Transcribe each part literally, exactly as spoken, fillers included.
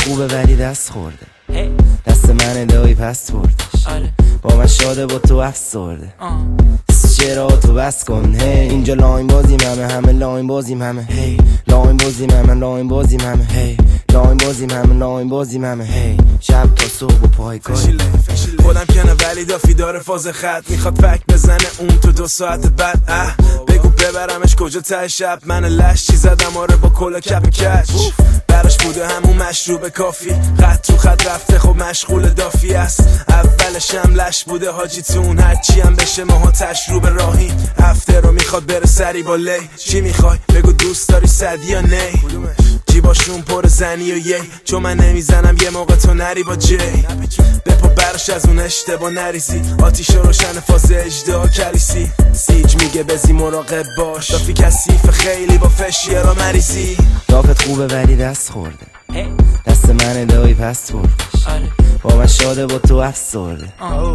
خوبه ولی دست خورده، دست من دایی پس بردش، با من شاده با تو افسرده. چرا تو بس کن هی، اینجا لاین بازیم همه، همه لاین بازیم همه، هی لاین بازیم همه، لاین بازیم همه، هی لاین بازیم همه، لاین بازیم همه، هی شب تا صبح و پای کاری. خودم کنه ولی دافی داره فاز خط، میخواد فک بزنه اون تو دو ساعت بعد. اه بگو ببرمش کجا ته شب، من لش چی زدم آره با کلا کپ کچ، براش بوده همون مشروب کافی، خط رو خط رفته خب مشغول دافی است. اولش هم لش بوده حاجی تون، هرچی هم بشه ماها تشروب راهی، هفته رو میخواد بره سری با لی. چی میخوای بگو دوست داری صدی یا نی، جیباشون پر زنی و یی، چون من نمیزنم یه موقع تو نری با جی، بپا براش از اون اشتباه نریزی، آتیش روشن فاز اجدا کلیسی، سیج میگه بزی مراقب باش، دافی کثیف خیلی با فشیه را مریضی. دافت خوبه ولی دست خورده، دست من دایی پس بردش، با من شاده با تو افسرده.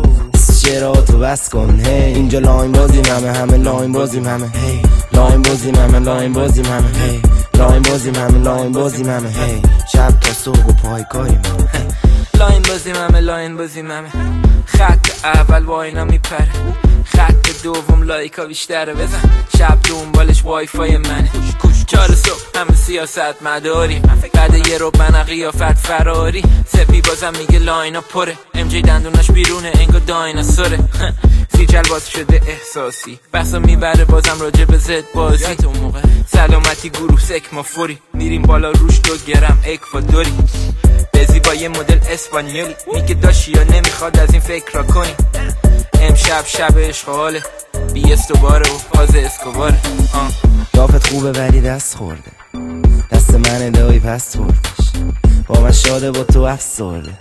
چرا تو بس کن هی، اینجا لاین بازیم همه، همه لاین بازیم همه، هی لاین بازیم همه، لاین بازیم همه، هی لاین بازیم همه، لاین بازیم همه، هی شب تا صبح و پای کاریم. لاین بازیم همه، لاین بازیم همه، خط اول با اینا میپره، خط دوم لایکا بیشتره، بزن شب دنبالش وای فای منه، چهار صبح همه سیاست مداری، بعد یه رو من قیافت فراری، سپی بازم میگه لاینا پره، ام جی دندوناش بیرونه انگا دایناسوره، سیجل باز شده احساسی، بحثا میبره بازم راجع به زد بازی، سلامتی گروه سک ما فوری، میریم بالا روش دو گرم اکوادوری، بزی با یه مدل اسپانیولی، میگه داشی یا نمیخواد از این فکر را کنی، امشب شب اشغاله بی استوباره و فاز اسکوباره. دافت خوبه ولی دست خورده، دست من دایی پس بردش، با من شاده با تو افسرده.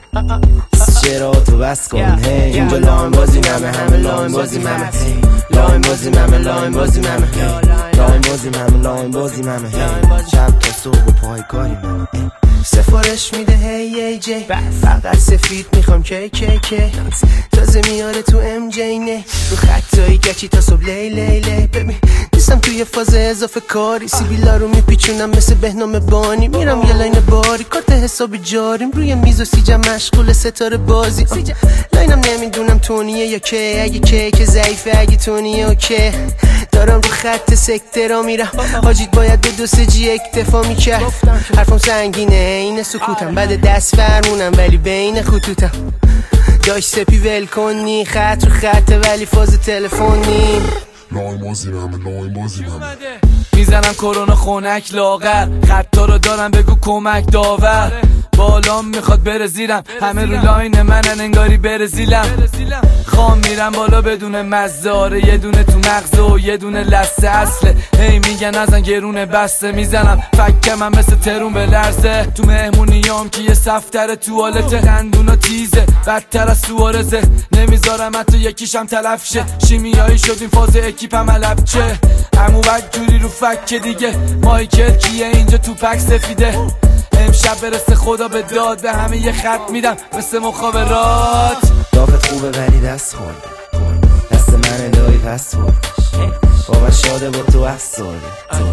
چرا تو بس کن هی، اینجا لاین بازیم همه، همه لاین بازیم همه، هی لاین بازیم همه، لاین بازیم همه، هی لاین بازیم همه، لاین بازیم همه، هی شب تا صبح و پای کاریم. سفارش میده هی ای جی، فقط سفید میخوام کی کی کی، تازه میاره تو ام جی نه، رو خطایی گچی تا صبح لی لی لی. ببین نیستم توی فاز اضافه کاری، سیبیلا رو میپیچونم مثل بهنام بانی، میرم یه لاین باری کارت حساب جاریم، روی میز و سیجم مشغول ستاره بازی، لاینم نمیدونم تونیه یا که، اگه که که ضعیفه، اگه تونیه اوکی، دارم رو خط سکترا میرم، حاجیت باید به دو سه جی اکتفا میکرد، حرفم سنگینه این سکوتم، بعد دست فرمونم ولی بین خطوطم، داشت سپی ول کنی، خط رو خطه ولی فاز تلفنی، لاین بازیم همه، لاین بازیم همه، میزنم کرونا خونک لاغر، خطا رو دارم بگو کمک داور، بالام میخواد بره زیرم، همه رو لاین منن انگاری بره زیلم، خام میرم بالا بدون مزاره، یه دونه تو مغزه و یه دونه لسه اصله، هی میگن ازن گرونه بسته، میزنم فکم من مثل ترون به لرزه، تو مهمونیام که یه صفتر توالته، خندونا تیزه بدتر از سوارزه، نمیذارم حتی یکیشم تلف شه، شیمیایی شدیم فاز اکیپم علب چه، همو بد جوری رو فک دیگه، مایکل کیه اینجا تو پک سفیده، امشب برسه خدا به داد، به همه یه خط میدم مثل مخابرات. دافت خوبه ولی دست خورده، دست من دایی پس بردش، با من شاده با تو افسرده.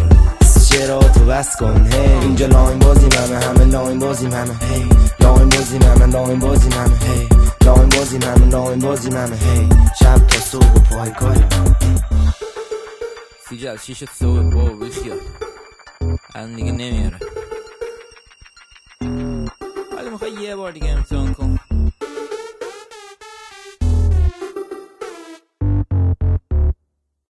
چرا تو بس کن هی، اینجا لاین بازیم همه، همه لاین بازیم همه، هی لاین بازیم همه، لاین بازیم همه، هی لاین بازیم همه، لاین بازیم همه، هی شب تا صبح و پای کاریم. سیجل شیش صبح بابا بخیال الان دیگه نمیاره، ولی میخوای یه بار دیگه امتحان